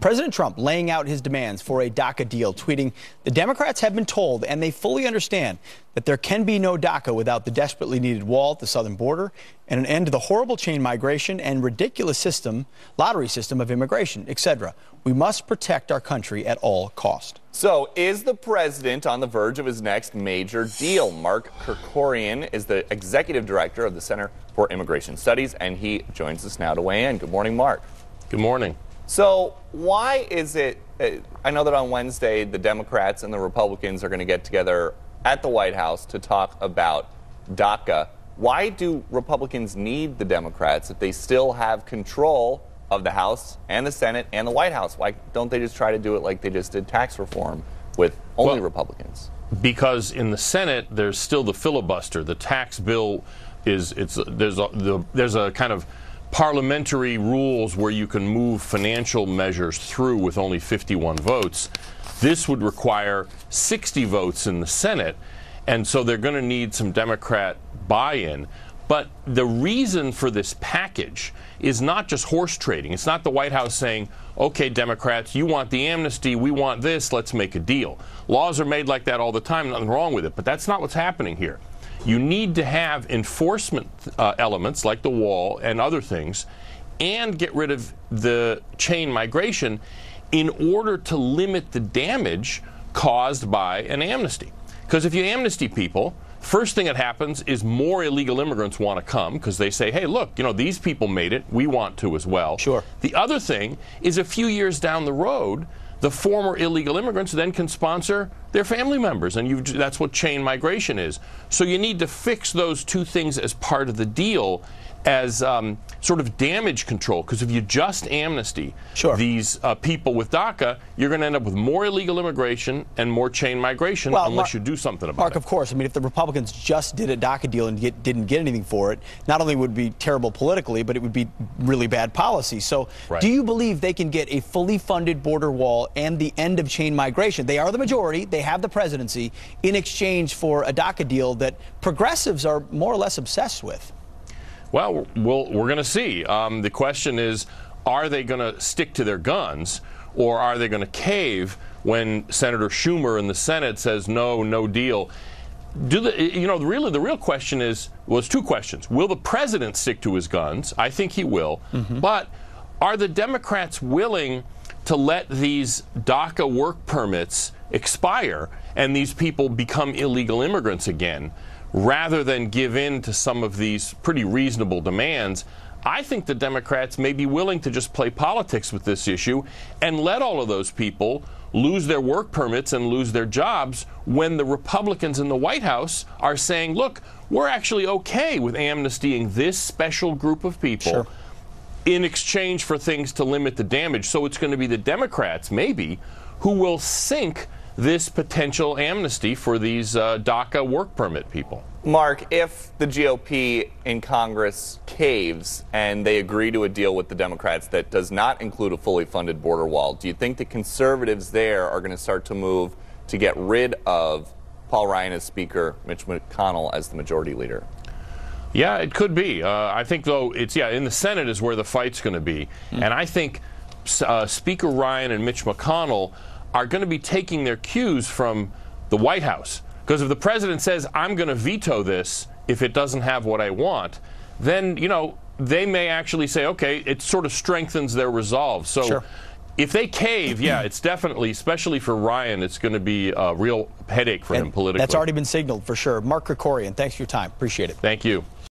President Trump laying out his demands for a DACA deal, tweeting, "The Democrats have been told, and they fully understand, that there can be no DACA without the desperately needed wall at the southern border and an end to the horrible chain migration and ridiculous lottery system of immigration, etc. We must protect our country at all cost." So, is the president on the verge of his next major deal? Mark Krikorian is the executive director of the Center for Immigration Studies, and he joins us now to weigh in. Good morning, Mark. Good morning. So, why is it, I know that on Wednesday the Democrats and the Republicans are going to get together at the White House to talk about DACA. Why do Republicans need the Democrats if they still have control of the House and the Senate and the White House? Why don't they just try to do it like they just did tax reform with only Republicans? Because in the Senate, there's still the filibuster. The tax bill there's a kind of parliamentary rules where you can move financial measures through with only 51 votes. This would require 60 votes in the Senate, and so they're going to need some Democrat buy-in. But the reason for this package is not just horse trading. It's not the White House saying, okay, Democrats, you want the amnesty, we want this, let's make a deal. Laws are made like that all the time, nothing wrong with it, but that's not what's happening here. You need to have enforcement elements like the wall and other things and get rid of the chain migration in order to limit the damage caused by an amnesty. Because if you amnesty people, first thing that happens is more illegal immigrants want to come because they say, hey, look, you know, these people made it. We want to as well. Sure. The other thing is a few years down the road, the former illegal immigrants then can sponsor their family members, and that's what chain migration is. So you need to fix those two things as part of the deal as sort of damage control, because if you just amnesty these people with DACA, you're going to end up with more illegal immigration and more chain migration unless you do something about it. Mark, of course. I mean, if the Republicans just did a DACA deal and didn't get anything for it, not only would it be terrible politically, but it would be really bad policy. So do you believe they can get a fully funded border wall and the end of chain migration? They are the majority. They have the presidency in exchange for a DACA deal that progressives are more or less obsessed with. Well, we're going to see. The question is, are they going to stick to their guns, or are they going to cave when Senator Schumer in the Senate says no deal? Really, the real question is, well, it's two questions. Will the president stick to his guns? I think he will. But are the Democrats willing to let these DACA work permits expire and these people become illegal immigrants again, rather than give in to some of these pretty reasonable demands? I think the Democrats may be willing to just play politics with this issue and let all of those people lose their work permits and lose their jobs when the Republicans in the White House are saying, look, we're actually okay with amnestying this special group of people in exchange for things to limit the damage. So it's going to be the Democrats, maybe, who will sink this potential amnesty for these DACA work permit people. Mark, if the GOP in Congress caves and they agree to a deal with the Democrats that does not include a fully funded border wall, do you think the conservatives there are going to start to move to get rid of Paul Ryan as Speaker, Mitch McConnell as the majority leader? Yeah, it could be. I think, though, in the Senate is where the fight's going to be. And I think Speaker Ryan and Mitch McConnell are going to be taking their cues from the White House. Because if the president says, I'm going to veto this if it doesn't have what I want, then, they may actually say, okay, it sort of strengthens their resolve. So if they cave, it's definitely, especially for Ryan, it's going to be a real headache for him politically. That's already been signaled for sure. Mark Krikorian, thanks for your time. Appreciate it. Thank you.